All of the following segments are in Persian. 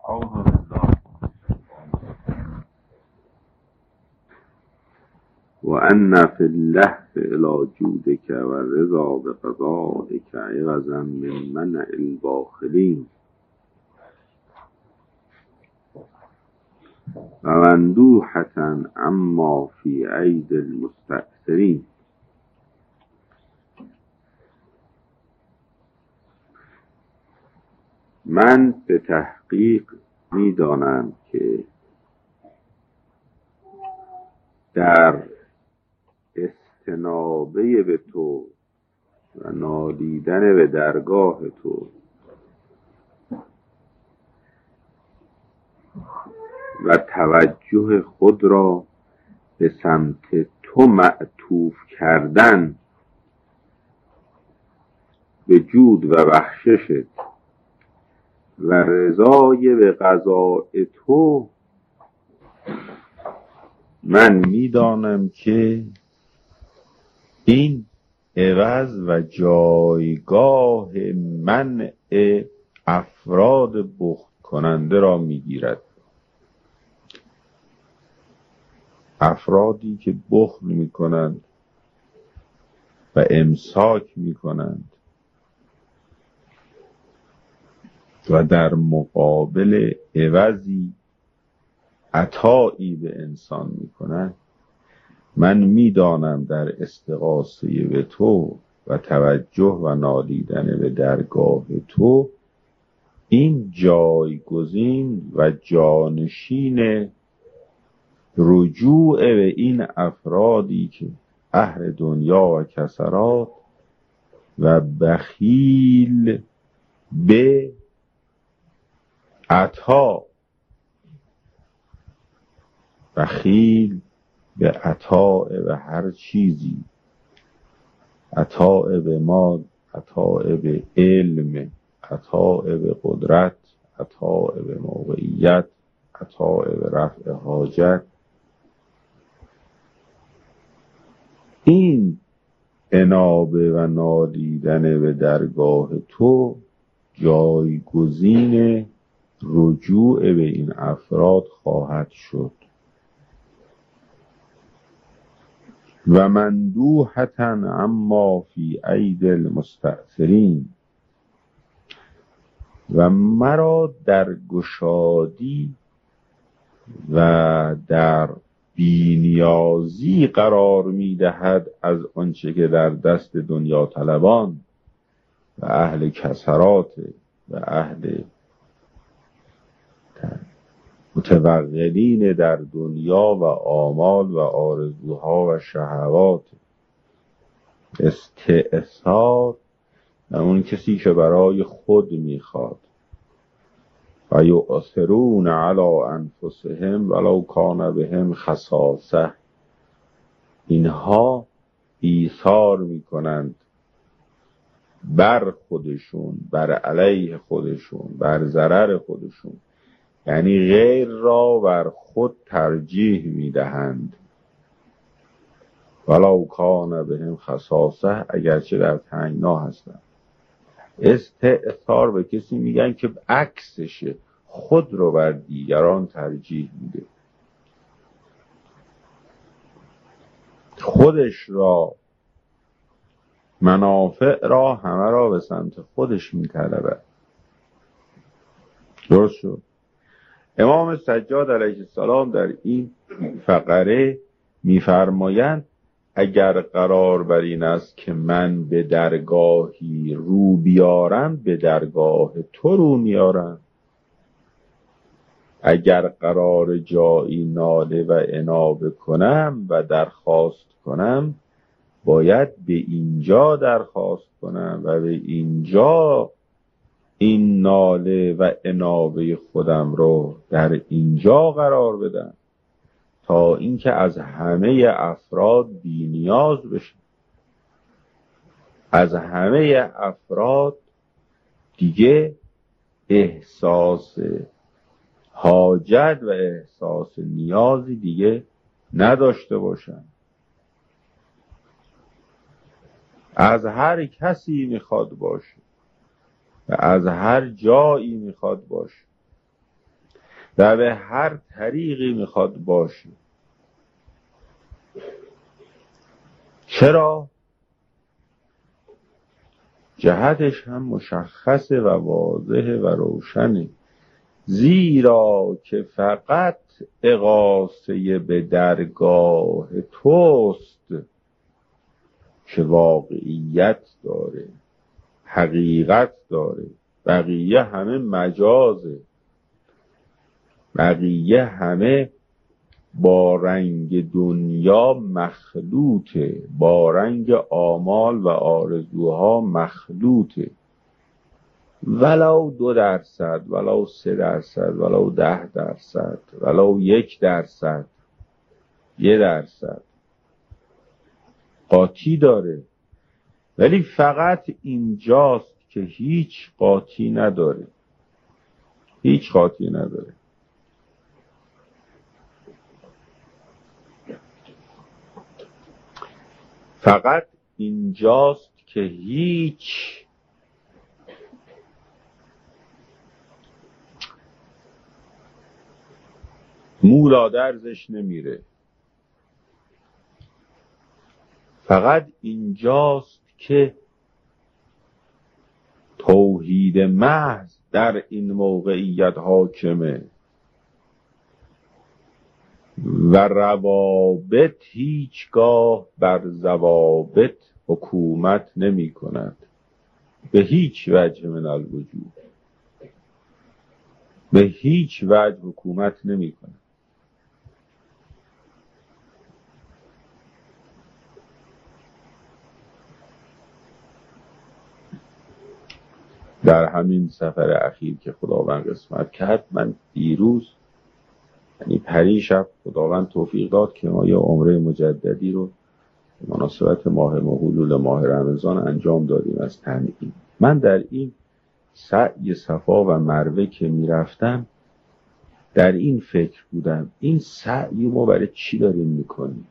اعوذ بالله. وأن في اللهف إلى جودك والرضا بقضائك عوضا من منع الباخلين ومندوحة عما في أيدي المستأثرين. من به تحقیق می‌دانم که در استنابه به تو و نالیدن به درگاه تو و توجه خود را به سمت تو معطوف کردن به جود و بخششت و رضای به قضاء تو، من میدانم که این عوض و جایگاه منع افراد بخل کننده را میگیرد. افرادی که بخل میکنند و امساک میکنند و در مقابل عوضی عطایی به انسان میکنند، من میدانم در استغاثه به تو و توجه و نالیدن به درگاه تو، این جایگزین و جانشین رجوع به این افرادی که اهل دنیا و کسرات و بخیل به عطا، بخیل به عطا به هر چیزی، عطا به مال، عطا به علم، عطا به قدرت، عطا به موقعیت، عطا به رفع حاجت، این انابه و نالیدن به درگاه تو جایگزین رجوع به این افراد خواهد شد. و مندوحة عما فی ایدی المستأثرین، و مرا در گشادی و در بی‌نیازی قرار می‌دهد از آنچه که در دست دنیا طلبان و اهل کسرات و اهل متوغلین در دنیا و آمال و آرزوها و شهوات. استئثار اون کسی که برای خود میخواد. و یؤثرون علی انفسهم ولو کان بهم خصاصه، اینها ایثار میکنند بر خودشون، بر علیه خودشون، بر ضرر خودشون، یعنی غیر را بر خود ترجیح میدهند. ولو کان بهم خصاصه، اگرچه در تنگنا هستند. استئثار به کسی میگن که عکسشه، خود رو بر دیگران ترجیح میده، خودش را، منافع را، همه را به سمت خودش میطلبه. درست شد؟ امام سجاد علیه السلام در این فقره میفرمایند اگر قرار بر این است که من به درگاهی رو بیارم، به درگاه تو رو میارم. اگر قرار جایی ناله و انابه کنم و درخواست کنم، باید به اینجا درخواست کنم و به اینجا این ناله و انابه خودم رو در اینجا قرار بدم تا اینکه از همه افراد بی نیاز بشم. از همه افراد دیگه احساس حاجت و احساس نیازی دیگه نداشته باشم. از هر کسی میخواد باشه و از هر جایی میخواد باشه. و به هر طریقی میخواد باشه. چرا؟ جهتش هم مشخصه و واضحه و روشنه. زیرا که فقط اغاثه به درگاه توست که واقعیت داره، حقیقت داره. بقیه همه مجازه، بقیه همه با رنگ دنیا مخلوطه، با رنگ آمال و آرزوها مخلوطه. ولو 2%، ولو 3%، ولو 10%، ولو 1%، 1% قاطی داره. ولی فقط اینجاست که هیچ قاطی نداره، هیچ قاطی نداره. فقط اینجاست که هیچ مولا درزش نمیره. فقط اینجاست که توحید محض در این موقعیت حاکمه و روابط هیچگاه بر ضوابط حکومت نمی کند، به هیچ وجه من الوجود، به هیچ وجه حکومت نمی کند. در همین سفر اخیر که خداوند قسمت کرد، من دیروز یعنی پریشب خداوند توفیق داد که ما یه عمره مجددی رو به مناسبت ماه حلول ماه رمضان انجام دادیم از تنعیم. من در این سعی صفا و مروه که میرفتم در این فکر بودم، این سعی ما برای چی داریم میکنیم؟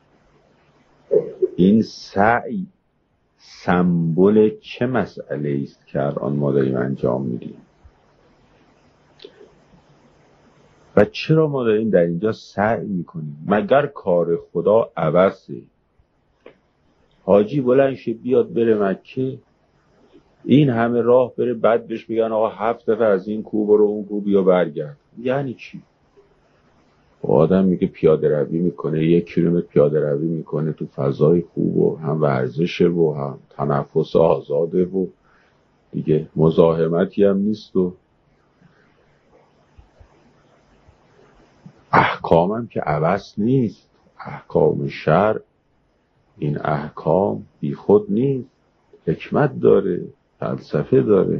این سعی سمبل چه مسئله است که الان ما داریم انجام میدیم و چرا ما داریم در اینجا سعی میکنیم؟ مگر کار خدا عبثه؟ حاجی بلند شه بیاد بره مکه، این همه راه بره، بعد بهش بگن آقا 7 دفعه از این کو برو اون کو بیا برگرد. یعنی چی؟ آدم میگه پیاده روی میکنه، 1 کیلومتر پیاده روی میکنه تو فضای خوب و هم ورزشه و هم تنفس آزاده و دیگه مزاحمتی هم نیست و احکامم که عبث نیست. احکام شرع، این احکام بی خود نیست، حکمت داره، فلسفه داره.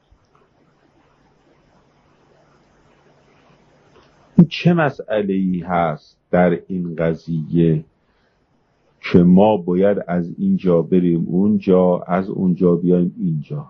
این چه مسئله‌ای هست در این قضیه که ما باید از اینجا بریم اونجا، از اونجا بیایم اینجا،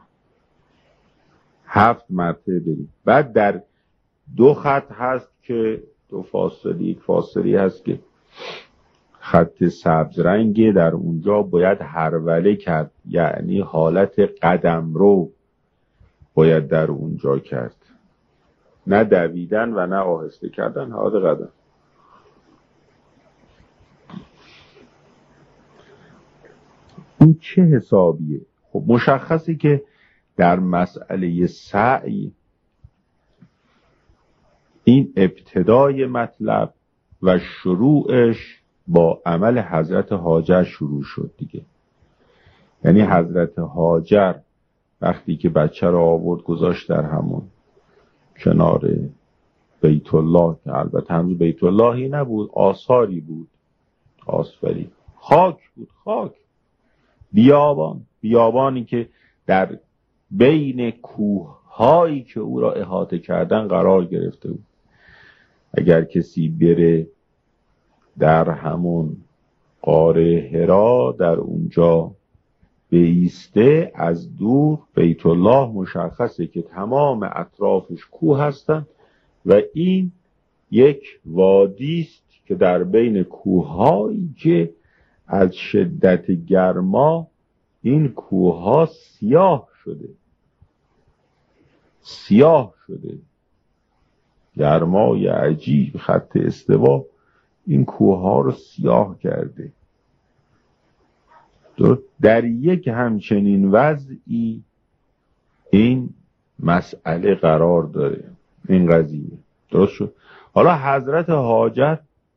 7 مرتبه بریم؟ بعد در 2 خط هست که 2 فاصله، 1 فاصله هست که خط سبز رنگه، در اونجا باید هروله کرد، یعنی حالت قدم رو باید در اونجا کرد، نه دویدن و نه آهسته کردن، حالت قدم. این چه حسابیه؟ خب مشخصه که در مسئله سعی این ابتدای مطلب و شروعش با عمل حضرت هاجر شروع شد دیگه. یعنی حضرت هاجر وقتی که بچه رو آورد گذاشت در همون کنار بیت الله، که البته هنوز بیت اللهی نبود، آثاری بود، آسفلی خاک بود، خاک، بیابانی که در بین کوههایی که او را احاطه کردن قرار گرفته بود. اگر کسی بره در همون غار حرا، در اونجا بایسته، از دور بیت الله مشخصه که تمام اطرافش کوه هستن و این یک وادی است که در بین کوههایی که از شدت گرما این کوهها سیاه شده. گرمای عجیب، خط استوا این کوهها رو سیاه کرده. در یک همچنین وضعی این مسئله قرار داره، این قضیه. درست شد؟ حالا حضرت هاجر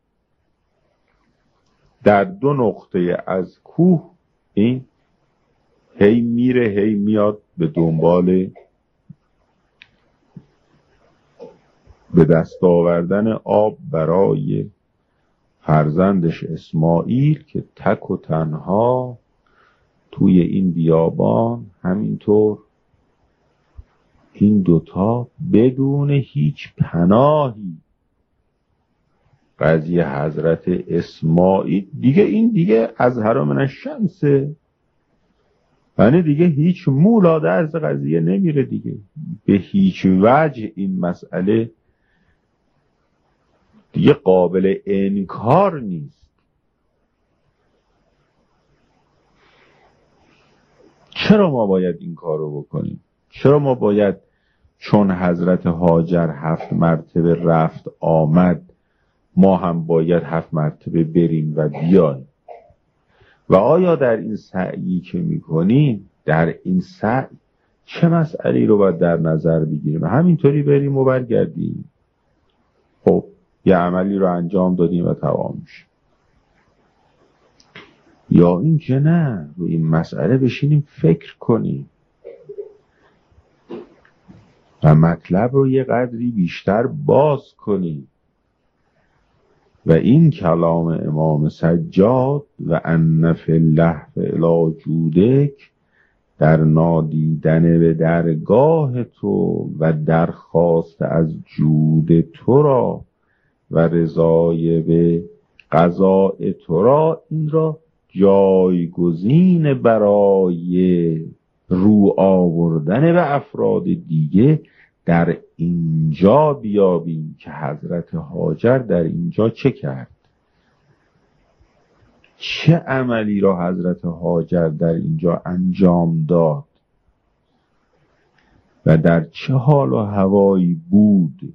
در 2 نقطه از کوه این هی میره هی میاد به دنبال به دست آوردن آب برای فرزندش اسماعیل که تک و تنها توی این بیابان همینطور این دوتا بدون هیچ پناهی. قضیه حضرت اسماعیل دیگه این دیگه از حرام الشمسه، یعنی دیگه هیچ مولاده از قضیه نمیره دیگه، به هیچ وجه این مسئله دیگه قابل انکار نیست. چرا ما باید این کار رو بکنیم؟ چرا ما باید چون حضرت هاجر 7 مرتبه رفت آمد ما هم باید 7 مرتبه بریم و بیاییم؟ و آیا در این سعیی که میکنیم، در این سعی چه مسئله رو باید در نظر بگیریم؟ همینطوری بریم و برگردیم؟ خب یه عملی رو انجام دادیم و تمام میشه. یا این که نه، رو این مسئله بشینیم فکر کنیم و مطلب رو یه قدری بیشتر باز کنیم. و این کلام امام سجاد و ان فی اللهو الی جودک، در نادیدن به درگاه تو و درخواست از جود تو را و رضای به قضاء تو را، این را جایگزین برای رو آوردن به افراد دیگه در اینجا بیابیم که حضرت هاجر در اینجا چه کرد، چه عملی را حضرت هاجر در اینجا انجام داد و در چه حال و هوایی بود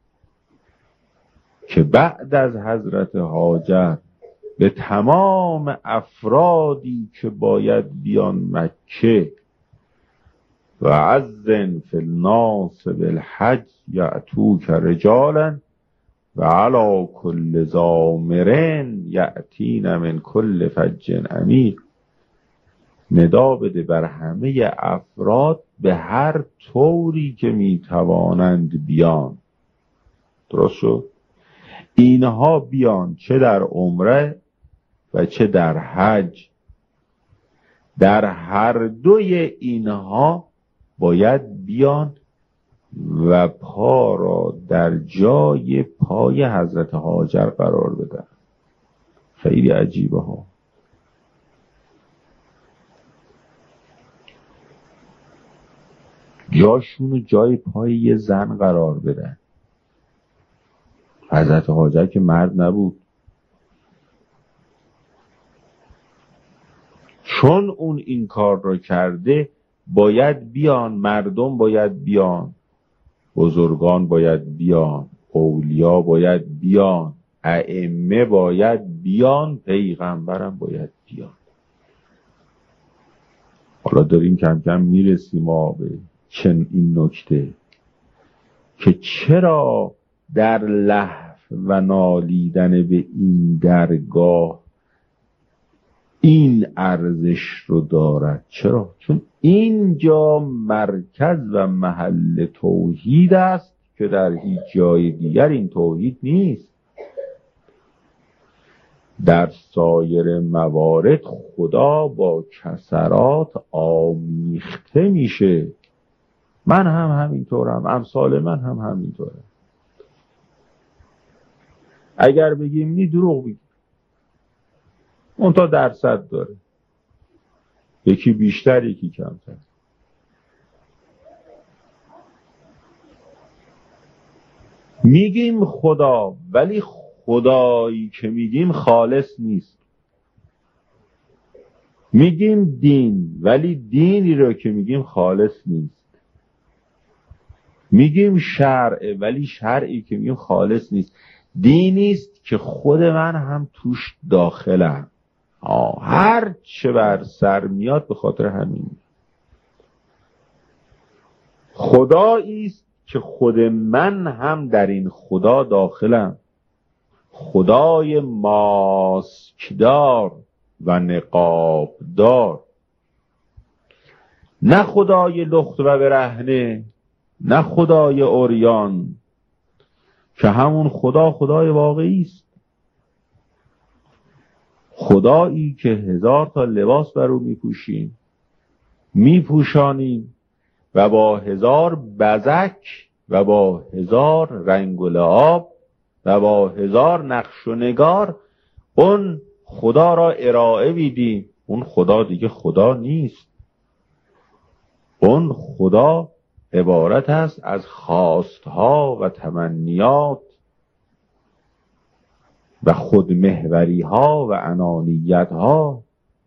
که بعد از حضرت هاجر به تمام افرادی که باید بیان مکه و اذن فی الناس بالحج یأتوک رجالا و علی کل ضامر یأتین من کل فج عمیق، ندا بده بر همه افراد به هر طوری که میتوانند بیان. درست شد؟ اینها بیان چه در عمره و چه در حج، در هر دوی اینها باید بیان و پا را در جای پای حضرت هاجر قرار بدن. خیلی عجیبه ها. جاشونو جای پای یه زن قرار بدن. حضرت هاجر که مرد نبود، چون اون این کار رو کرده باید بیان، مردم باید بیان، بزرگان باید بیان، اولیا باید بیان، ائمه باید بیان، پیغمبرم باید بیان. حالا داریم کم کم میرسیم ما به این نکته که چرا در لهو و نالیدن به این درگاه این ارزش رو دارد. چرا؟ چون اینجا مرکز و محل توحید است که در هیچ جای دیگر این توحید نیست. در سایر موارد خدا با کسرات آمیخته میشه. من هم همینطورم، امثال من هم همینطورم. اگر بگیم نی دروغ بگیم، اون تا درصد داره، یکی بیشتر یکی کمتر. میگیم خدا، ولی خدایی که میگیم خالص نیست. میگیم دین، ولی دینی رو که میگیم خالص نیست. میگیم شرعه، ولی شرعی که میگیم خالص نیست. دینی است که خود من هم توش داخلم. هر چه بر سر میاد به خاطر همین. خدایی است که خود من هم در این خدا داخلم. خدای ماسکدار و نقابدار، نه خدای لخت و برهنه، نه خدای عریان، که همون خدای واقعی است. خدایی که 1000 تا لباس بر او میپوشیم، میپوشانیم و با 1000 بزک و با 1000 رنگ و لعاب و با 1000 نقش و نگار اون خدا را ارائه میدیم. اون خدا دیگه خدا نیست. اون خدا عبارت است از خواستها و تمنیات و خودمحوری ها و انانیت ها.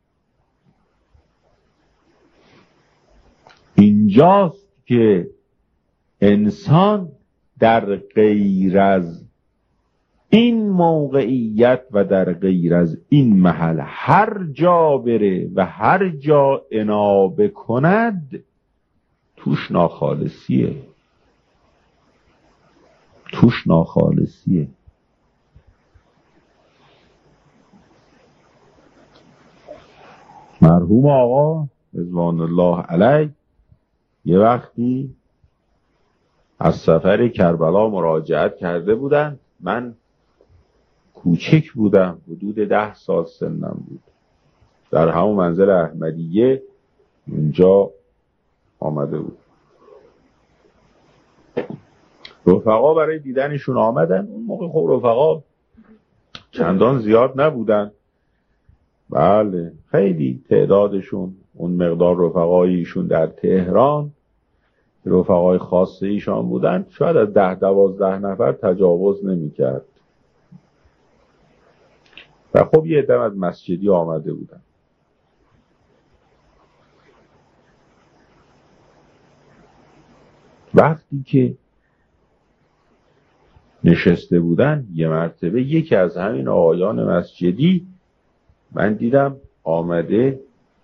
اینجاست که انسان در غیر از این موقعیت و در غیر از این محل هر جا بره و هر جا انابه کند توش ناخالصیه. توش ناخالصیه. مرحوم آقا رضوان الله علیه یه وقتی از سفر کربلا مراجعت کرده بودن. من کوچک بودم، حدود 10 سال سنم بود. در همون منزل احمدیه اونجا آمده بود. رفقا برای دیدنشون آمدن. اون موقع خب رفقا چندان زیاد نبودن. بله خیلی تعدادشون اون مقدار رفقایشون در تهران رفقای خاصه ایشان بودن شاید از 10-12 نفر تجاوز نمی کرد. و خب یه عده از مسجدی آمده بودن. وقتی که نشسته بودن یه مرتبه یکی از همین آقایان مسجدی من دیدم آمده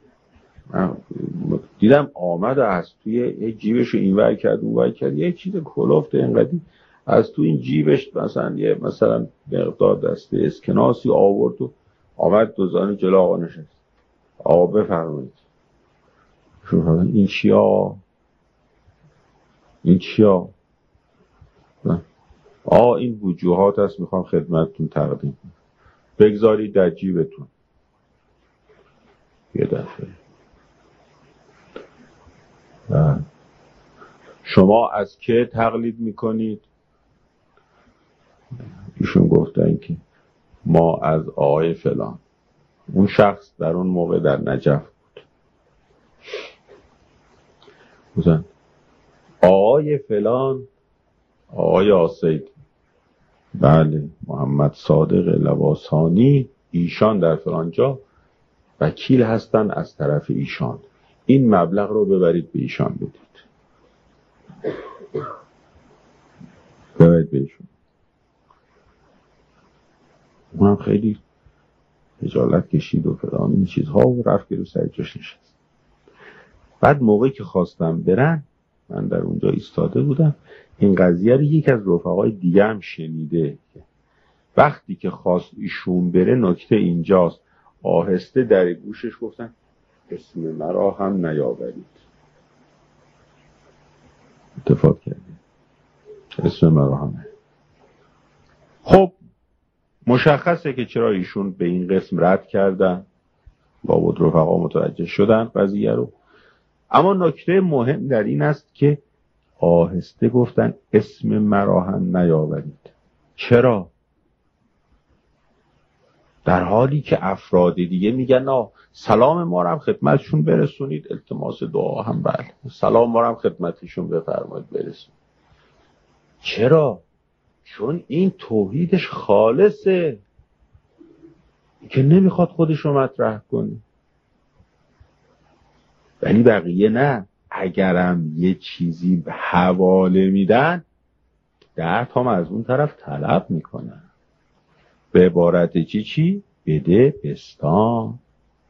و از توی یه جیبش رو اینور کرد اونور کرد، یه چیز کلفت اینقدی از تو این جیبش مثلا مقدار دسته اسکناسی آورد و آمد دوزانه جلو آقا نشست. آقا بفرمایید. این چیا؟ این وجوهات هست میخوام خدمتتون تقدیم کنم. بگذارید در جیبتون. یه دفعه شما از که تقلید میکنید؟ ایشون گفتن که ما از آقای فلان. اون شخص در اون موقع در نجف بود. گفتن آقای فلان، آقای آسید. بله محمد صادق لواسانی، ایشان در فلان جا وکیل هستن از طرف ایشان. این مبلغ رو ببرید به ایشان بدید. ببرید به ایشون. اونم خیلی خجالت کشید و فلان این چیزها و رفت رو سر جاش نشست. بعد موقعی که خواستم برن من در اونجا ایستاده بودم. این قضیه رو یک از رفقای دیگه هم شنیده. وقتی که خواست ایشون بره نکته اینجاست. آهسته در گوشش گفتن اسم مرا هم نیاورید. اتفاق کردیم اسم مرا هم. خب مشخصه که چرا ایشون به این قسم رد کردن. با رفقا متوجه شدن قضیه رو. اما نکته مهم در این است که آهسته گفتن اسم مرا هم نیاورید. چرا؟ در حالی که افراد دیگه میگن سلام ما رو هم خدمتشون برسونید، التماس دعا هم بله، سلام ما رو هم خدمتشون بفرمایید برسونید. چرا؟ چون این توحیدش خالصه که نمیخواد خودش رو مطرح کنه. ولی بقیه نه، اگرم یه چیزی حواله میدن 10 تا از اون طرف طلب میکنن. به عبارت چی؟ بده بستان.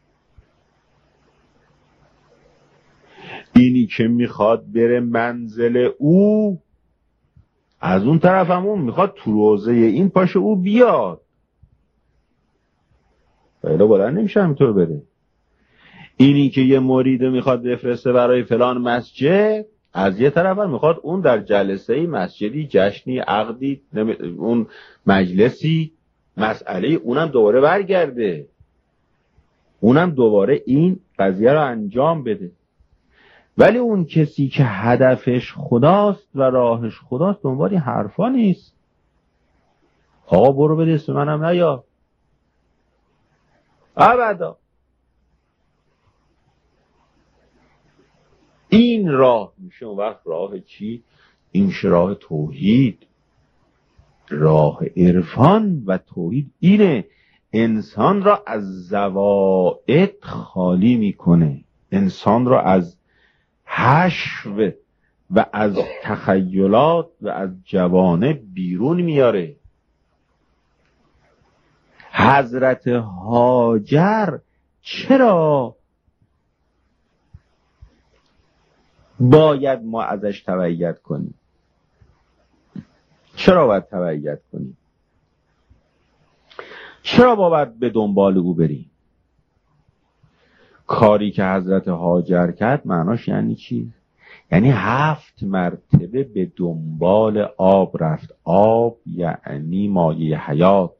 اینی که میخواد بره منزل او، از اون طرف همون میخواد تو روزه این پاشه او بیاد. خیلی بلند نمیشه همینطور بره. اینی که یه مرید میخواد بفرسته برای فلان مسجد، از یه طرف هم میخواد اون در جلسه مسجدی، جشنی، عقدی، اون مجلسی، مسئله اونم دوباره برگرده، اونم دوباره این قضیه رو انجام بده. ولی اون کسی که هدفش خداست و راهش خداست دنبال این حرفا نیست. آقا برو بده اسم منم نیا، ابدا. این راه میشه اون وقت راه چی؟ این میشه راه توحید. راه عرفان و توحید اینه، انسان را از زوائد خالی میکنه، انسان را از حشو و از تخیلات و از جوانب بیرون میاره. حضرت هاجر چرا باید ما ازش تبعیت کنیم؟ چرا باید تبعیت کنیم؟ چرا باید به دنبال او بریم؟ کاری که حضرت هاجر کرد معناش یعنی چی؟ یعنی 7 مرتبه به دنبال آب رفت. آب یعنی مایه حیات،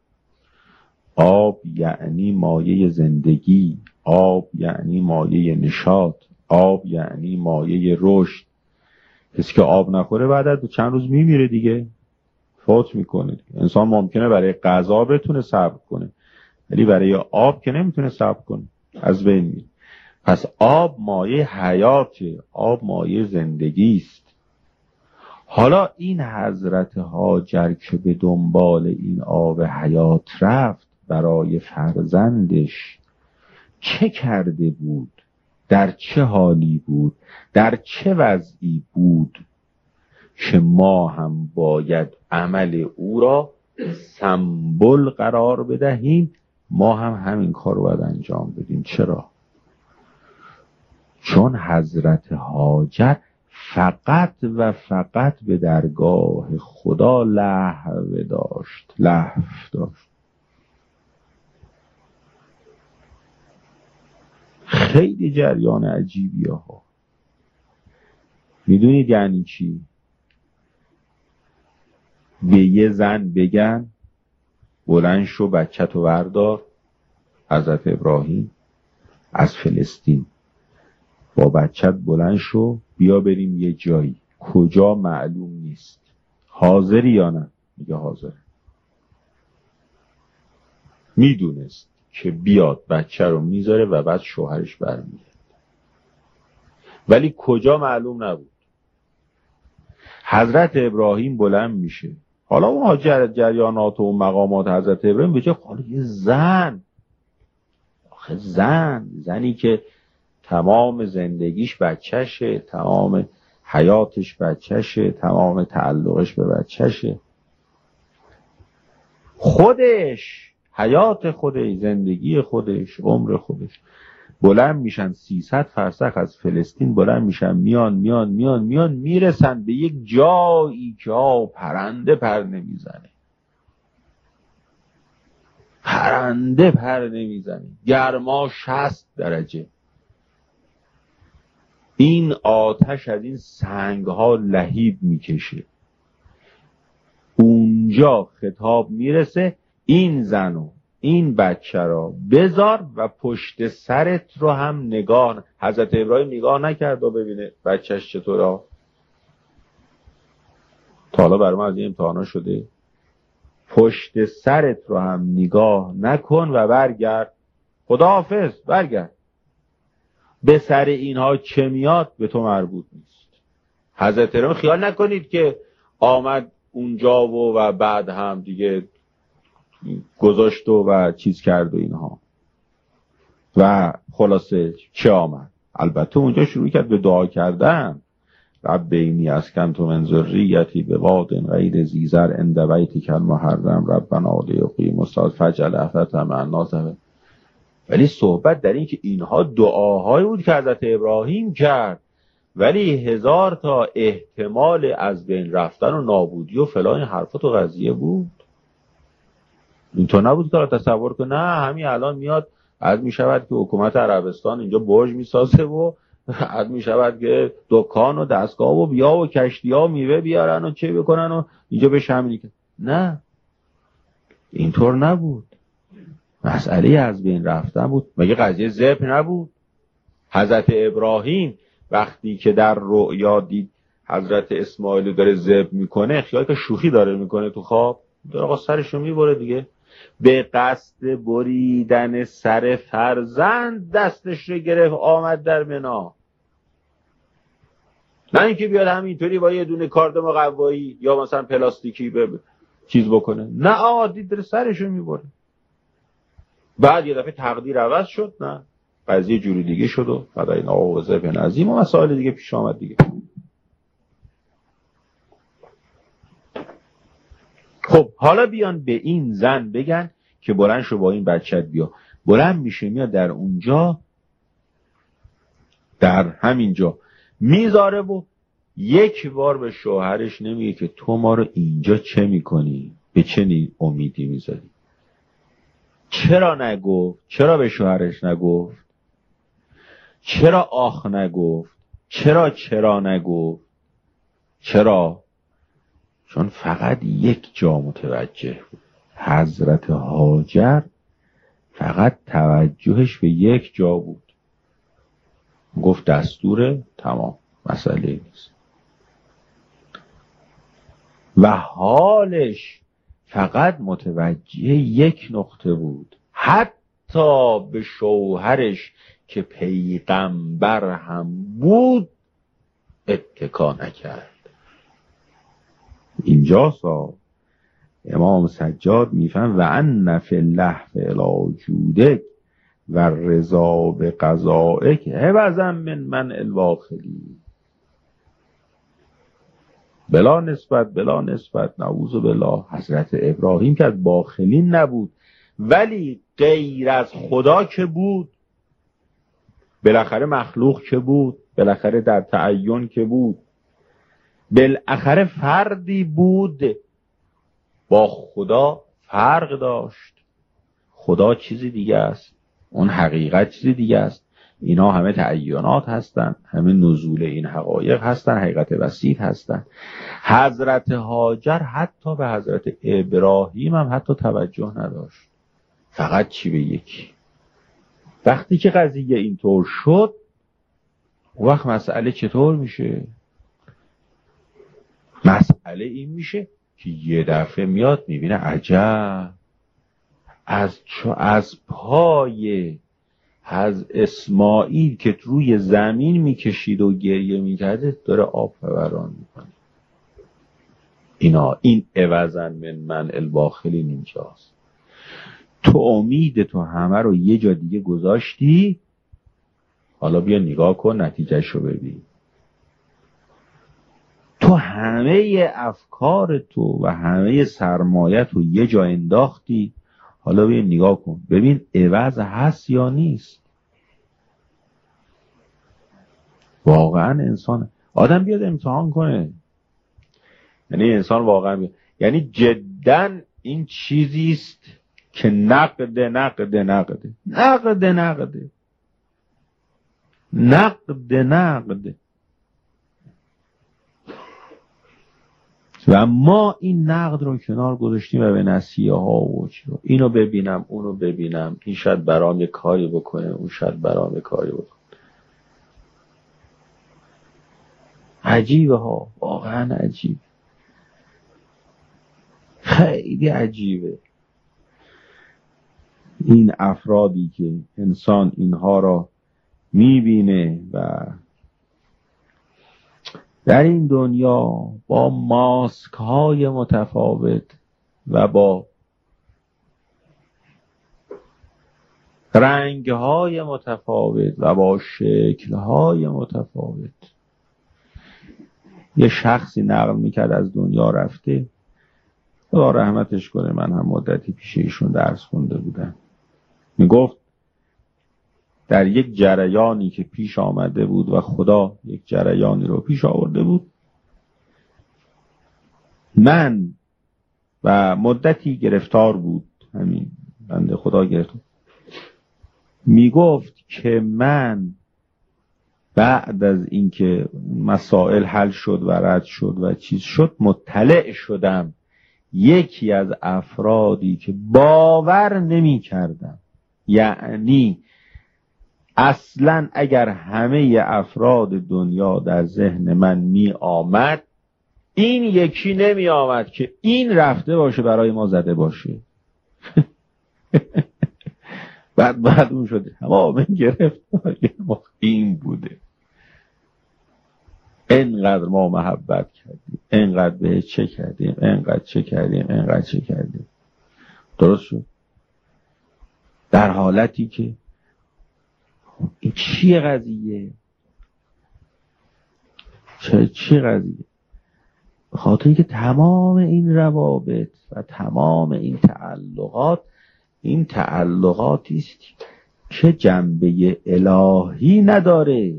آب یعنی مایه زندگی، آب یعنی مایه نشاط، آب یعنی مایه رشد. کسی که آب نخوره بعد از چند روز میمیره دیگه، فوت میکنه دیگه. انسان ممکنه برای غذا بتونه صبر کنه ولی برای آب که نمیتونه صبر کنه، از بین میره. پس آب مایه حیاته، آب مایه زندگی است. حالا این حضرت هاجر که به دنبال این آب حیات رفت، برای فرزندش چه کرده بود؟ در چه حالی بود؟ در چه وضعی بود که ما هم باید عمل او را سمبل قرار بدهیم؟ ما هم همین کار رو باید انجام بدیم. چرا؟ چون حضرت هاجر فقط و فقط به درگاه خدا لهو داشت. خیلی جریان عجیبیه ها. میدونید یعنی چی؟ به یه زن بگن بلند شو بچه‌تو بردار، حضرت ابراهیم از فلسطین با بچت بلند شو بیا بریم یه جایی، کجا معلوم نیست، حاضری یا نه؟ میگه حاضر. میدونست که بیاد بچه رو میذاره و بعد شوهرش برمیاد، ولی کجا معلوم نبود. حضرت ابراهیم بلند میشه، حالا اون جریانات و اون مقامات حضرت ابراهیم بچه حالا یه زن، آخه زنی که تمام زندگیش بچهشه، تمام حیاتش بچهشه، تمام تعلقش به بچهشه، خودش، حیات خودش، زندگی خودش، عمر خودش. بلند میشن 300 فرسخ از فلسطین، بلند میشن میان میرسن به یک جایی که پرنده پر نمیزنه، گرما 60 درجه. این آتش از این سنگ ها لهیب میکشه. اونجا خطاب میرسه این زنو این بچه را بذار و پشت سرت رو هم نگاه. حضرت ابراهیم نگاه نکرد و ببینه بچهش چطوره. تا حالا برای من از این امتحانا شده؟ پشت سرت رو هم نگاه نکن و برگرد، خداحافظ، برگرد. به سر اینها چه میاد به تو مربوط نیست. حضرت ابراهیم خیال نکنید که آمد اونجا و بعد هم دیگه گذاشت و چیز کرد و اینها و خلاصه چه آمد. البته اونجا شروع کرد به دعا کردن. رب اینی اسکنت من ذریتی بواد غیر ذی زرع عند بیتک المحرم ربنا لیقیموا الصلاة فاجعل افئدة من الناس. ولی صحبت در این که اینها دعاهایی بود که حضرت ابراهیم کرد، ولی 1000 تا احتمال از بین رفتن و نابودی و فلان حرفات و قضیه بود. اینطور نبود که تصور کنه نه همین الان میاد عرض می شود که حکومت عربستان اینجا برج می سازه و عرض می شود که دکان و دستگاه و بیا و کشتی ها میوه بیارن و چه بکنن و اینجا به شمینی که نه، اینطور نبود. مسئله از بین رفتن بود. مگه قضیه ذبح نبود؟ حضرت ابراهیم وقتی که در رؤیا دید حضرت اسماعیل داره ذبح میکنه، خیال که شوخی داره میکنه تو خواب، داره آقا سرشو میبره دیگه. به قصد بریدن سر فرزند دستش رو گرفت آمد در منا. نه اینکه بیاد همینطوری با یه دونه کارد مقوایی یا مثلا پلاستیکی چیز بکنه، نه آقا دید داره سرشو میبره. بعد یه دفعه تقدیر عوض شد، نه قضیه جوری دیگه شد و بعد این آقا ذبح نظیم و مسائل دیگه پیش آمد دیگه. خب حالا بیان به این زن بگن که بلند شو با این بچت بیا. بلند میشه میاد در اونجا، در همینجا میذاره و یک بار به شوهرش نمیگه که تو ما رو اینجا چه میکنی؟ به چه امیدی میذاری؟ چرا نگفت؟ چرا به شوهرش نگفت؟ چرا آخ نگفت؟ چرا نگفت؟ چرا؟ چون فقط یک جا متوجه بود. حضرت هاجر فقط توجهش به یک جا بود. گفت دستوره، تمام، مسئله نیست. و حالش فقط متوجه یک نقطه بود. حتی به شوهرش که پیغمبر هم بود اتکا نکرد. اینجاسا امام سجاد میفهم و ان فی اللهف الی جودک و رضا به قضائک عوضا من الواخلی. بلا نسبت نعوذ بالله. حضرت ابراهیم که از باخلین نبود، ولی غیر از خدا که بود، بالاخره مخلوق که بود، بالاخره در تعین که بود، بالاخره فردی بود، با خدا فرق داشت. خدا چیزی دیگه است، اون حقیقت چیزی دیگه است. اینا همه تعینات هستن، همه نزول این حقایق هستن، حقیقت وسیط هستن. حضرت هاجر حتی به حضرت ابراهیم هم حتی توجه نداشت، فقط چی به یکی. وقتی که قضیه اینطور شد، وقت مسئله چطور میشه؟ مسئله این میشه که یه دفعه میاد میبینه عجب، از پای از اسماعیل که روی زمین میکشید و گریه میکرده داره آب فوران میکنه. این عوضا من الباخلین اینجاست. تو امید تو همه رو یه جا دیگه گذاشتی، حالا بیا نگاه کن نتیجهش رو ببین. تو همه افکار تو و همه سرمایت رو یه جا انداختی، حالا بیا نگاه کن ببین عوض هست یا نیست. واقعا انسان آدم بیاد امتحان کنه، یعنی انسان واقعا بیاد. یعنی جدا این چیزیست که نقد. و ما این نقد رو کنار گذاشتیم و به نصیحه ها و اینو ببینم اونو ببینم، این شاید برام یه کاری بکنه، اون شاید برام یه کاری بکنه. عجیبه ها، واقعا عجیب، خیلی عجیبه. این افرادی که انسان اینها را میبینه و در این دنیا با ماسک های متفاوت و با رنگ‌های متفاوت و با شکل‌های متفاوت. یه شخصی نقل میکرد از دنیا رفته، خدا رحمتش کنه، من هم مدتی پیش ایشون درس خونده بودم، میگفت در یک جریانی که پیش آمده بود و خدا یک جریانی رو پیش آورده بود، من و مدتی گرفتار بود، همین بنده خدا گرفتار، میگفت که من بعد از اینکه مسائل حل شد و رد شد و چیز شد، مطلع شدم یکی از افرادی که باور نمی کردم، یعنی اصلا اگر همه افراد دنیا در ذهن من می آمد، این یکی نمی آمد که این رفته باشه برای ما زده باشه. بعد اون شده تمام گرفتاری ما این بوده. انقدر ما محبت کردیم، انقدر به چه کردیم، انقدر چه کردیم. درست شد؟ در حالتی که این چیه قضیه؟ چی قضیه؟ به خاطر که تمام این روابط و تمام این تعلقاتی است که جنبه الهی نداره،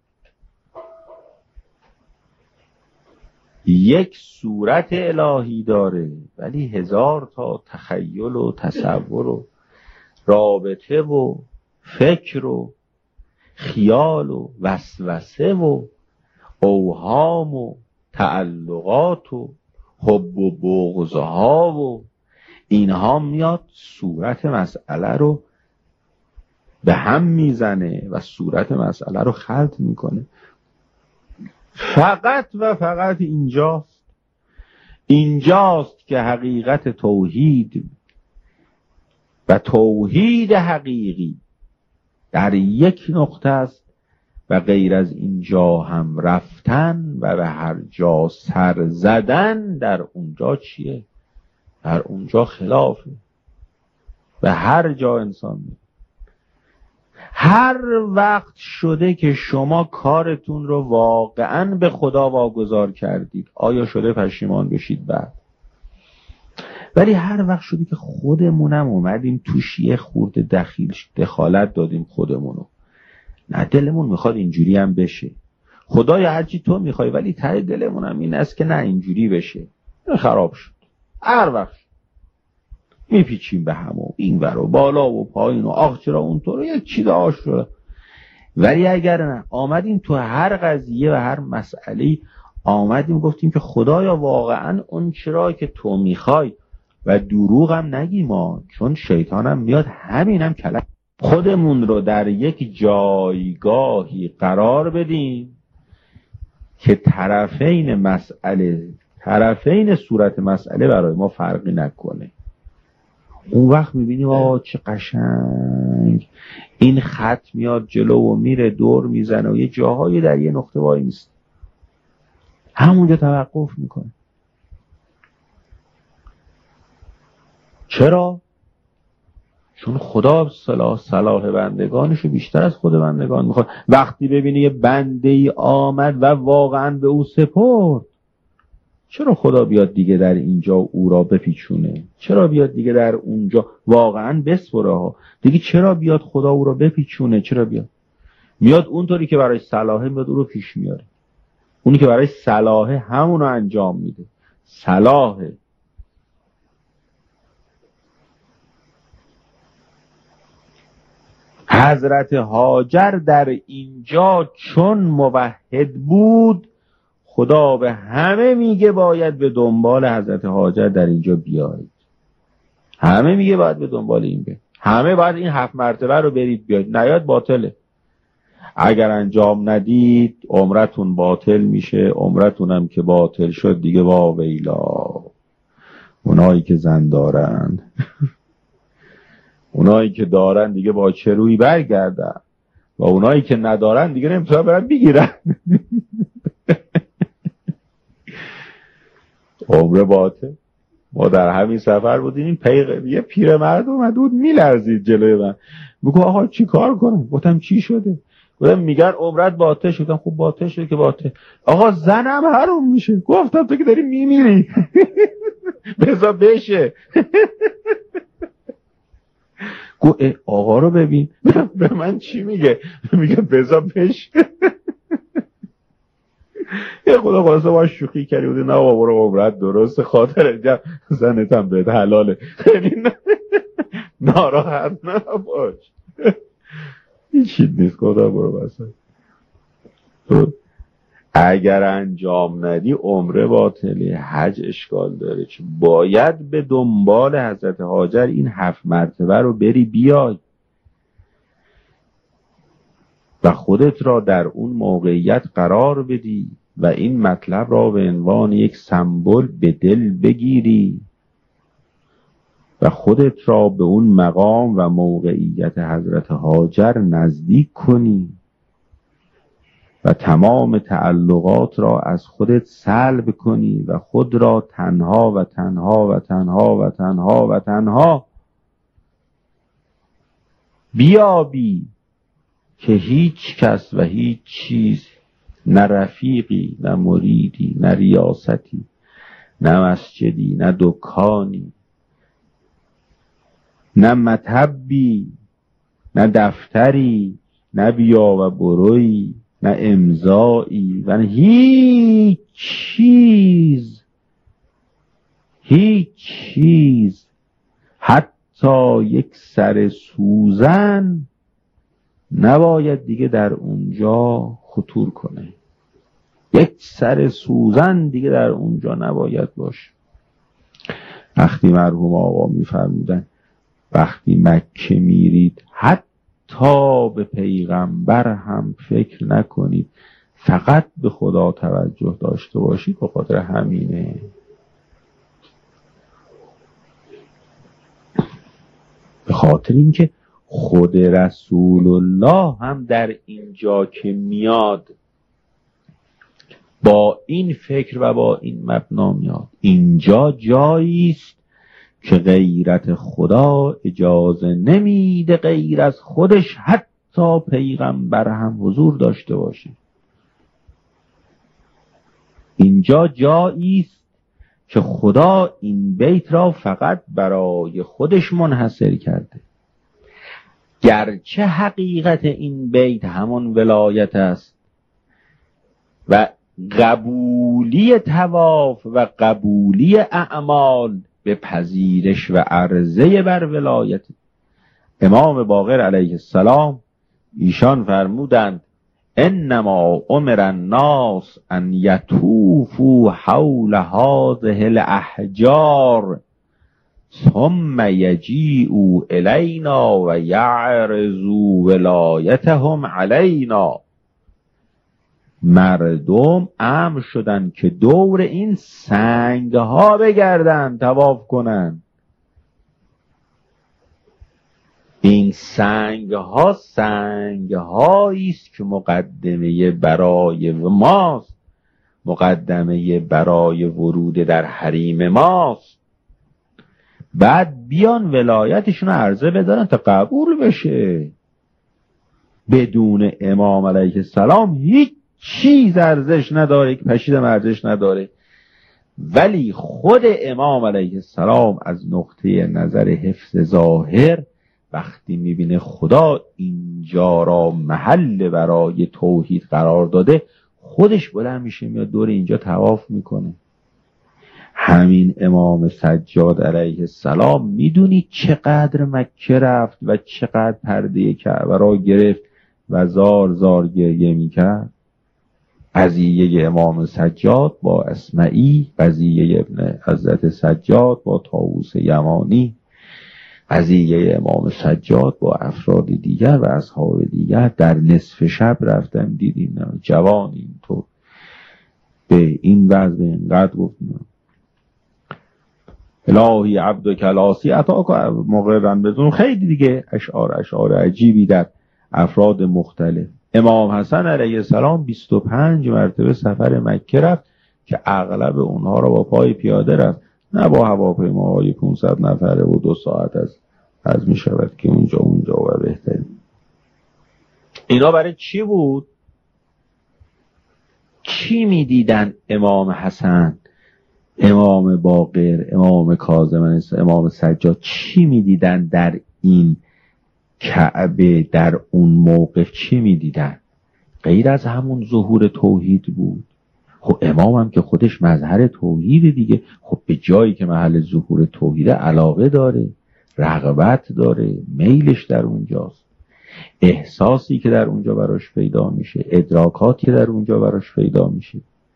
یک صورت الهی داره، ولی هزار تا تخیل و تصور و رابطه و فکر و خیال و وسوسه و اوهام و تعلقات و حب و بغضها و اینها میاد صورت مسئله رو به هم میزنه و صورت مسئله رو خلط میکنه. فقط و فقط اینجاست که حقیقت توحید و توحید حقیقی در یک نقطه است و غیر از اینجا هم رفتن و به هر جا سر زدن در اونجا چیه؟ در اونجا خلافه. به هر جا انسان میره. هر وقت شده که شما کارتون رو واقعا به خدا واگذار کردید، آیا شده پشیمان بشید بعد؟ ولی هر وقت شده که خودمونم اومدیم توش یه خورده دخالت دادیم خودمونو، نه دلمون میخواد اینجوری هم بشه، خدایا هرچی تو میخوای، ولی ته دلمونم این است که نه اینجوری بشه، خراب شد. هر وقت میپیچیم به هم و این ور و بالا و پایین و آخ چرا اونطور یک چی داشت شده. ولی اگر نه آمدیم تو هر قضیه و هر مسئله آمدیم گفتیم که خدایا واقعا اون چرا که تو میخوای و دروغ هم نگیم ما، چون شیطانم میاد همینم کلک، خودمون رو در یک جایگاهی قرار بدیم که طرفین صورت مسئله برای ما فرقی نکنه. اون وقت میبینیم چه قشنگ این خط میاد جلو و میره دور میزنه و یه جاهایی در یه نقطه وای میست، همونجا توقف میکنه. چرا؟ چون خدا صلاح بندگانشو بیشتر از خود بندگان میخواد. وقتی ببینی یه بنده ای آمد و واقعا به او سپرد، چرا خدا بیاد دیگه در اینجا او را بپیچونه؟ چرا بیاد دیگه در اونجا واقعا بسپره ها؟ دیگه چرا بیاد خدا او را بپیچونه؟ چرا میاد اونطوری که برای صلاحه میاد او رو پیش میاره، اونی که برای صلاحه همونو انجام میده. صلاحه حضرت هاجر در اینجا چون موحد بود، خدا به همه میگه باید به دنبال حضرت هاجر در اینجا بیایید. همه میگه باید به دنبال این بیایید، همه باید این 7 مرتبه رو برید بیایید، نیاد باطله. اگر انجام ندید عمرتون باطل میشه، عمرتونم که باطل شد دیگه واویلا اونایی که زن دارن اونایی که دارن دیگه با چه روی برگردن و اونایی که ندارن دیگه نمیتونن برن بگیرن. عمر باطل. ما در همین سفر بودیم، یه پیرمرد اومد بود میلرزید جلوی من، میگه آقا چی کار کنم؟ گفتم چی شده؟ گفتم میگن عمرت باطل شد. گفتم خب باطل شد که باطل. آقا زنم حروم میشه. گفتم تو که داری میمیری بذار بشه. گفت آقا رو ببین به من چی میگه؟ میگه بذار بشه. یه خدا خلاصه باش شوخی کردی بودی، نه بابا برو عمرت درست، خاطر زنتم بهت حلاله، ناراحت نباش. هیچی نیست، خدا برو بسن. تو اگر انجام ندی عمره باطله، حج اشکال داره، چون باید به دنبال حضرت هاجر این 7 مرتبه رو بری بیای و خودت را در اون موقعیت قرار بدی و این مطلب را به عنوان یک سمبل به دل بگیری و خودت را به اون مقام و موقعیت حضرت هاجر نزدیک کنی و تمام تعلقات را از خودت سلب کنی و خود را تنها و تنها و تنها و تنها و تنها بیابی که هیچ کس و هیچ چیز، نه رفیقی، نه مریدی، نه ریاستی، نه مسجدی، نه دکانی، نه مطبی، نه دفتری، نه بیا و بروی، نه امضایی و نه هیچ چیز، حتی یک سر سوزن نباید دیگه در اونجا خطور کنه. یک سر سوزن دیگه در اونجا نباید باشه. وقتی مرحوم آقا میفرمودن وقتی مکه میرید حتی به پیغمبر هم فکر نکنید، فقط به خدا توجه داشته باشید، به خاطر همینه. به خاطر اینکه خود رسول الله هم در اینجا که میاد با این فکر و با این مبنا میاد. اینجا جایی است که غیرت خدا اجازه نمیده غیر از خودش حتی پیغمبر هم حضور داشته باشه. اینجا جایی است که خدا این بیت را فقط برای خودش منحصر کرده، گرچه حقیقت این بیت همون ولایت است و قبولی طواف و قبولی اعمال به پذیرش و عرضه بر ولایت. امام باقر علیه السلام ایشان فرمودند انما امر الناس ان یطوفوا حول هذه الاحجار ثم یجیئوا الینا و یعرضوا ولایتهم علینا. مردم امر شدن که دور این سنگ ها بگردن، طواف کنن. این سنگ هایی است که مقدمه برای ماست، مقدمه برای ورود در حریم ماست. بعد بیان ولایتشون رو عرضه بدارن تا قبول بشه. بدون امام علیه السلام هیچ چیز ارزش نداره، یک پشیدم ارزش نداره. ولی خود امام علیه السلام از نقطه نظر حفظ ظاهر وقتی میبینه خدا اینجا را محل برای توحید قرار داده، خودش بلند میشه میاد دور اینجا طواف میکنه. همین امام سجاد علیه السلام میدونی چقدر مکه رفت و چقدر پرده کعبه را گرفت و زار زار گریه میکرد. قضیه امام سجاد با اسمعی، قضیه ابن حضرت سجاد با طاووس یمانی، قضیه امام سجاد با افراد دیگر و اصحاب دیگر در نصف شب رفتم دیدیم جوان اینطور به این وضع اینقدر گفتیم الهی عبد کلاسی عطا مقررن بدون. خیلی دیگه اشعار عجیبی در افراد مختلف. امام حسن علیه السلام 25 مرتبه سفر مکه رفت که اغلب اونها را با پای پیاده رفت. نه با هواپیماهای 500 نفره و 2 ساعت از می شود که اونجا و بهترین. اینا برای چی بود؟ چی می دیدن امام حسن، امام باقر، امام کاظم، امام سجاد چی می دیدن در این کعبه، در اون موقف چی می دیدن؟ غیر از همون ظهور توحید بود. خب امام هم که خودش مظهر توحید دیگه، خب به جایی که محل ظهور توحید علاقه داره، رغبت داره، میلش در اونجاست، احساسی که در اونجا براش پیدا میشه، ادراکاتی که در اونجا براش پیدا میشه.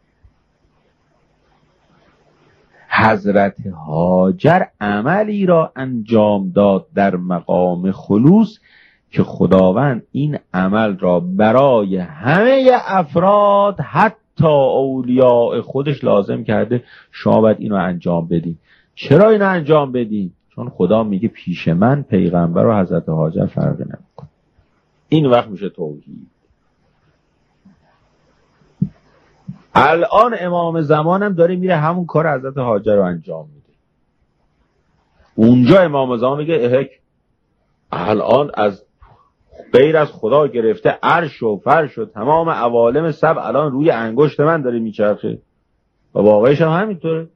حضرت هاجر عملی را انجام داد در مقام خلوص که خداوند این عمل را برای همه افراد حتی اولیاء خودش لازم کرده. شما باید اینو انجام بدین. چرا اینو انجام بدین؟ چون خدا میگه پیش من پیغمبر و حضرت هاجر فرقی نمیکنه. این وقت میشه توحید. الان امام زمانم داره میره همون کار حضرت هاجر رو انجام میده. اونجا امام زمان میگه الان از غیر از خدا گرفته عرش و فرش و تمام عوالم سبع الان روی انگشت من داره میچرخه و واقعیش هم همینطوره.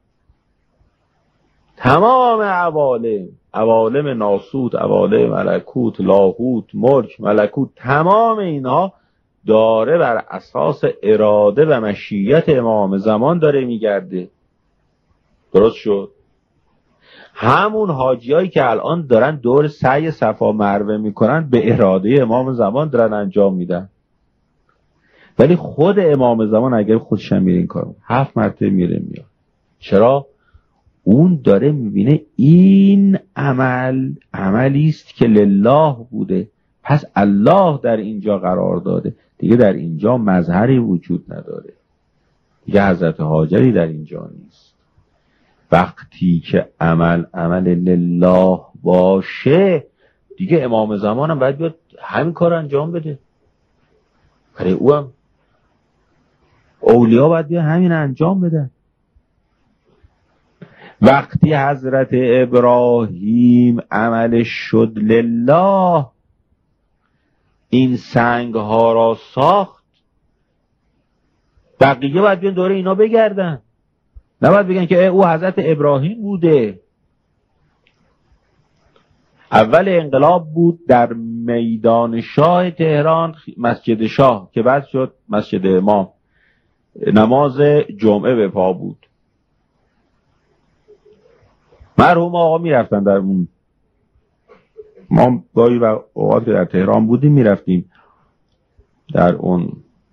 تمام عوالم ناسوت، عوالم ملکوت، لاهوت، ملک، ملکوت، تمام اینها داره بر اساس اراده و مشیت امام زمان داره میگرده. درست شد؟ همون حاجیایی که الان دارن دور سعی صفا مروه میکنن به اراده امام زمان دارن انجام میدن. ولی خود امام زمان اگر خودش هم میره این کارو 7 مرتبه میره میاد. چرا؟ اون داره میبینه این عملی است که لله بوده، پس الله در اینجا قرار داده، دیگه در اینجا مظهری وجود نداره، دیگه حضرت هاجری در اینجا نیست. وقتی که عمل لله باشه دیگه امام زمان هم باید بیاد همین کار انجام بده. برای او هم اولیا باید بیاد همین انجام بده. وقتی حضرت ابراهیم عملش شد لله، این سنگ ها را ساخت، بقیه باید بیان دوره اینا بگردن، نباید بگن که او حضرت ابراهیم بوده. اول انقلاب بود در میدان شاه تهران، مسجد شاه که بعد شد مسجد امام، نماز جمعه به پا بود. مرحوم آقا میرفتن در اون، ما گاهی و اوقات که در تهران بودیم میرفتیم در اون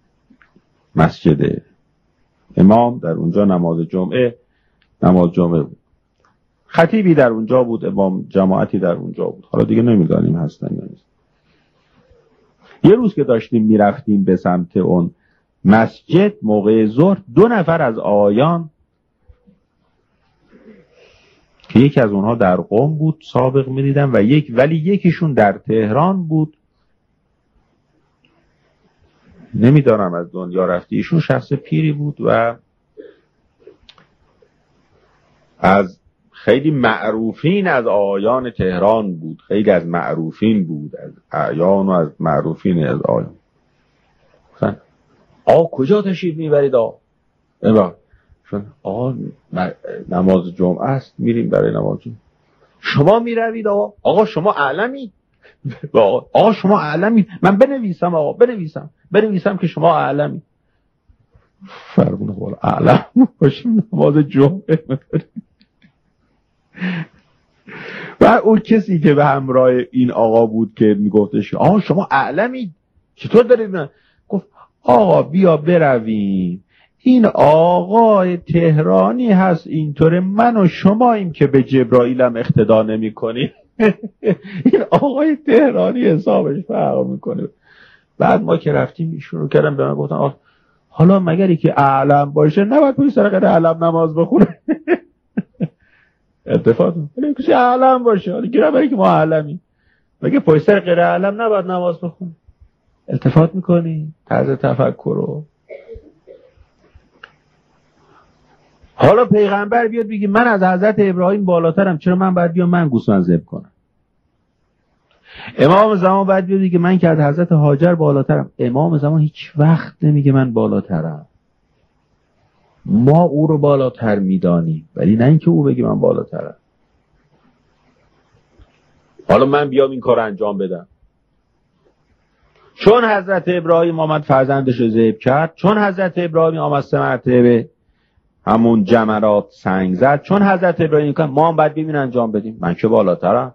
مسجد امام، در اونجا نماز جمعه بود. خطیبی در اونجا بود، امام جماعتی در اونجا بود. حالا دیگه نمیدانیم هستن یا نیست. یه روز که داشتیم میرفتیم به سمت اون مسجد موقع ظهر، 2 نفر از آقایان که یکی از اونها در قم بود سابق میدیدم ولی یکیشون در تهران بود، نمیدانم از دنیا رفته. ایشون شخص پیری بود و از خیلی معروفین از آقایان تهران بود، خیلی از معروفین بود، از اعیان و از معروفین از آقایان. آقا کجا تشریف میبرید آقا؟ چون آقا نماز جمعه است، میریم برای نماز جمعه. شما میروید آقا؟ آقا شما اعلمید؟ آقا شما اعلمید؟ من بنویسم آقا، بنویسم که شما اعلمید. فرمونه خواهد اعلم باشیم نماز جمعه. و اون کسی که به همراه این آقا بود که میگفتش آقا شما اعلمید چطور دارید؟ گفت آقا بیا برویم، این آقای تهرانی هست اینطوره، من و شماییم که به جبرائیل هم اقتدا نمی کنیم. این آقای تهرانی حسابش فرق میکنه. بعد ما که رفتیم شروع کردم به من گفتن حالا مگری که اعلم باشه نباید پشت سر غیر اعلم نماز بخونه. اتفاق ولی کسی اعلم باشه، حالا گیره برای که ما اعلمیم، مگه پشت سر غیر اعلم نباید نماز بخونه؟ التفات میکنی طرز تفکر رو. حالا پیغمبر بیاد بگه من از حضرت ابراهیم بالاترم، چرا من باید بیام من گوسفند ذبح کنم؟ امام زمان باید بیاد بگه من که از حضرت هاجر بالاترم. امام زمان هیچ وقت نمیگه من بالاترم. ما او رو بالاتر میدانیم، ولی نه اینکه او بگه من بالاترم. حالا من بیام این کار انجام بدم، چون حضرت ابراهیم آمد فرزندش رو ذبح کرد، چون حضرت ابراهیم آمد 3 مرتبه همون جمرات سنگ زد، چون حضرت ابراهیم کن ما هم باید ببین انجام بدیم. من که بالاترم؟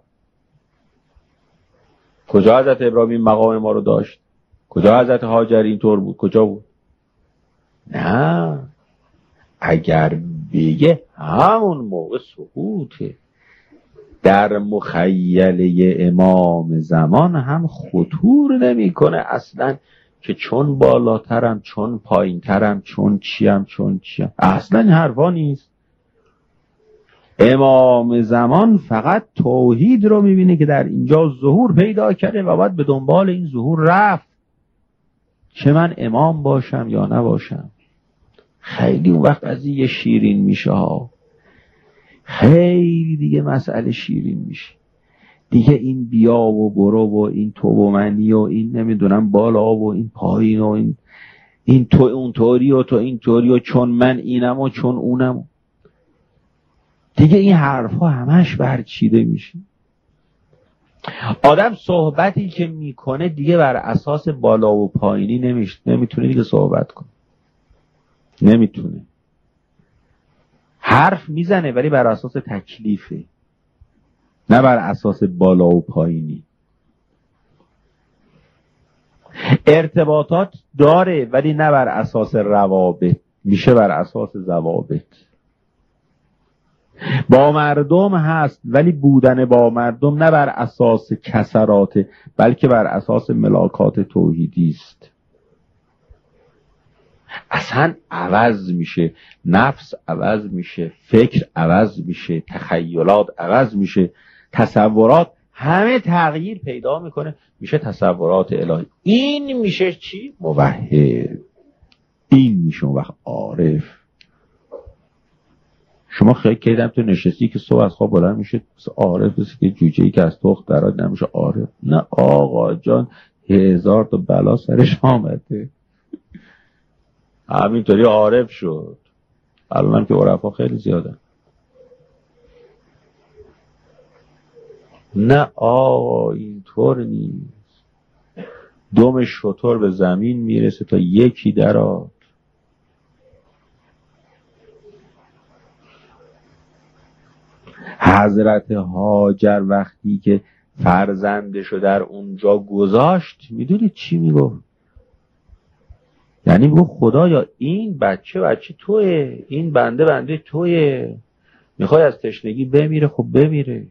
کجا حضرت ابراهیم مقام ما رو داشت؟ کجا حضرت هاجر اینطور بود؟ کجا بود؟ نه، اگر بگه همون موقع سقوطه. در مخیله امام زمان هم خطور نمی کنه اصلا که چون بالاترم، چون پایینترم، چون چیم. اصلا این حرفا نیست. امام زمان فقط توحید رو میبینه که در اینجا ظهور پیدا کرده و باید به دنبال این ظهور رفت، چه من امام باشم یا نباشم. خیلی اون وقت قضیه شیرین میشه ها، خیلی دیگه مسئله شیرین میشه دیگه. این بیا و برو و این تو و منی و این نمیدونم بالا و این پایین و این تو اون طوری و تو این طوری و چون من اینم و چون اونم دیگه، این حرفا همش برچیده میشه. آدم صحبتی که میکنه دیگه بر اساس بالا و پایینی نمیتونه دیگه صحبت کنه. نمیتونه. حرف میزنه ولی بر اساس تکلیفه، نه بر اساس بالا و پایینی. ارتباطات داره ولی نه بر اساس روابط، میشه بر اساس ضوابط. با مردم هست ولی بودن با مردم نه بر اساس کسرات بلکه بر اساس ملاکات توحیدی است. اصلا عوض میشه، نفس عوض میشه، فکر عوض میشه، تخیلات عوض میشه، تصورات همه تغییر پیدا میکنه، میشه تصورات الهی. این میشه چی؟ موحد. این میشه وقت عارف. شما خیلی کردم تو نشستی که صبح از خواب بلند میشه عارف، است که جوجه‌ای که از تخت درآد نمیشه عارف. نه آقا جان، 1000 تا بلا سرش آمده، همینطوری عارف شد. الانم که عرفا خیلی زیادن. نه آقا اینطور نیست. دم شتر به زمین میرسه تا یکی درآد. حضرت هاجر وقتی که فرزندشو در اونجا گذاشت، میدونید چی میگفت؟ یعنی میگفت خدایا این بچه توئه، این بنده توئه، میخوای از تشنگی بمیره، خب بمیره.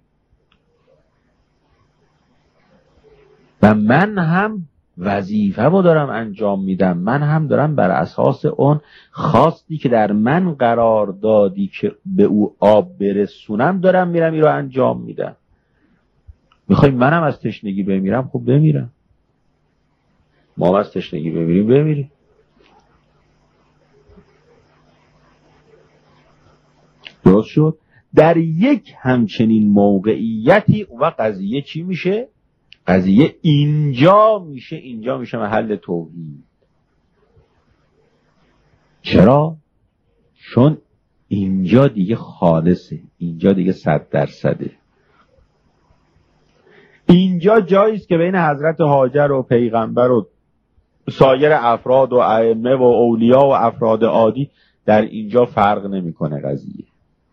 و من هم وظیفه‌مو دارم انجام میدم، من هم دارم بر اساس اون خواستی که در من قرار دادی که به او آب برسونم دارم میرم این رو انجام میدم. میخوای منم از تشنگی بمیرم، خب بمیرم. ما از تشنگی بمیریم. درست شد؟ در یک همچنین موقعیتی و قضیه چی میشه؟ قضیه اینجا میشه محل توحید. چرا؟ چون اینجا دیگه خالصه، اینجا دیگه 100%. اینجا جاییست که بین حضرت هاجر و پیغمبر و سایر افراد و ائمه و اولیا و افراد عادی در اینجا فرق نمیکنه قضیه.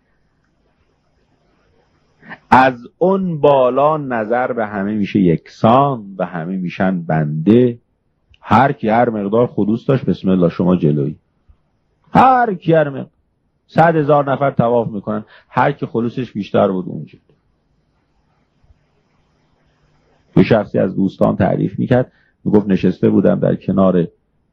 از اون بالا نظر به همه میشه یکسان، به همه میشن بنده. هر کی هر مقدار خلوص داشت بسم الله شما جلویی. هر کی هر مقدار 100,000 نفر طواف میکنن، هر کی خلوصش بیشتر بود اونجا. یه شخصی از دوستان تعریف میکرد، میگفت نشسته بودم در کنار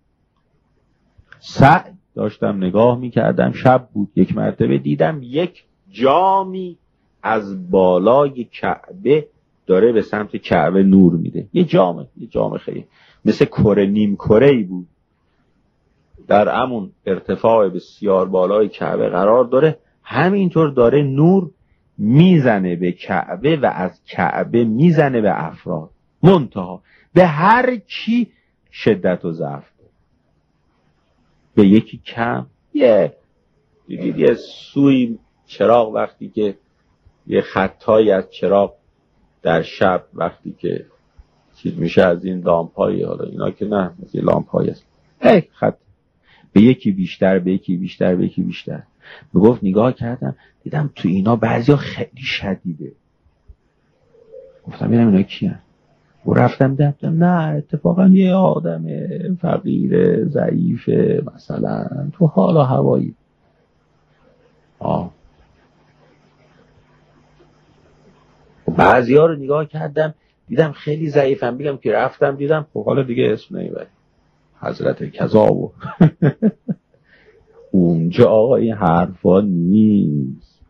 سعی، داشتم نگاه میکردم، شب بود، یک مرتبه دیدم یک جامی از بالای کعبه داره به سمت کعبه نور میده. یه جام خیلی مثل کره، نیم کره‌ای بود. در همون ارتفاع بسیار بالای کعبه قرار داره، همینطور داره نور میزنه به کعبه و از کعبه میزنه به افراد، منتها به هر کی شدت و ضعف، به یکی کم. دیدید یه سوی چراغ وقتی که یه خطایی از چراغ در شب وقتی که چیز میشه از این لامپایی، حالا اینا که نه مثل لامپایی است، خط به یکی بیشتر، به یکی بیشتر، به یکی بیشتر. میگفت نگاه کردم دیدم تو اینا بعضیا خیلی شدیده. گفتم ببینم اینا کیان؟ و رفتم دیدم نه اتفاقا یه آدم فقیر ضعیف مثلا تو حال و هوایی. بعضیا رو نگاه کردم دیدم خیلی ضعیفم، بگم که رفتم دیدم خب حالا دیگه اسم نمیبری حضرت کذا و اونجا آقا این حرفا نیست.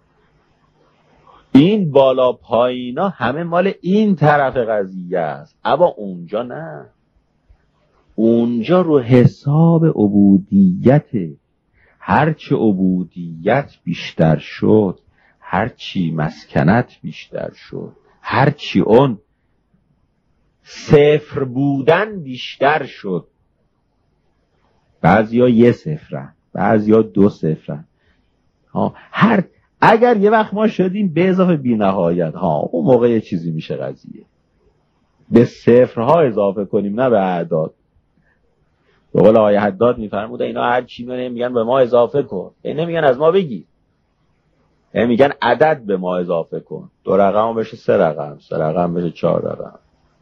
این بالا پایینا همه مال این طرف قضیه است، اما اونجا نه. اونجا رو حساب عبودیت، هرچه عبودیت بیشتر شد، هرچی مسکنت بیشتر شد، هرچی اون صفر بودن بیشتر شد. بعضیا 1 صفرن، بعضیا 2 صفرن. اگر یه وقت ما شدیم به اضافه بی نهایت، اون موقع یه چیزی میشه قضیه. به صفرها اضافه کنیم نه به اعداد. به قول آقای حداد میفرموده اینا هر چی میگن به ما اضافه کن، نمیگن از ما بگیر، میگن عدد به ما اضافه کن. 2 رقم بشه 3 رقم، 3 رقم بشه 4 رقم.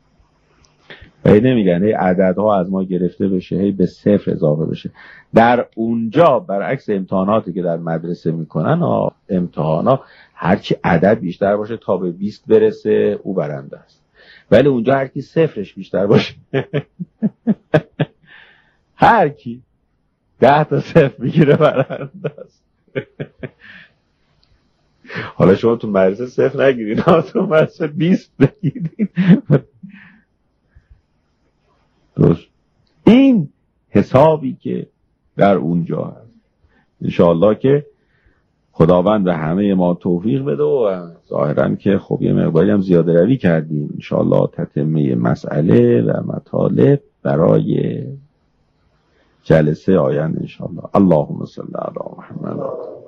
نمیگن عددها از ما گرفته بشه به صفر اضافه بشه. در اونجا برعکس امتحاناتی که در مدرسه میکنن، امتحانا هرچی عدد بیشتر باشه تا به 20 برسه او برنده است، ولی اونجا هر کی صفرش بیشتر باشه هر کی 10 تا صفر میگیره برنده است. حالا شما تو مدرسه صفر نگیرید، تو مدرسه 20 بگیرید. این حسابی که در اونجا هست. انشاءالله که خداوند به همه ما توفیق بده و ظاهرا که خب یه مقداری هم زیاده روی کردیم. انشاءالله تتمه مسئله و مطالب برای جلسه آینده انشاءالله. اللهم صل علی محمد.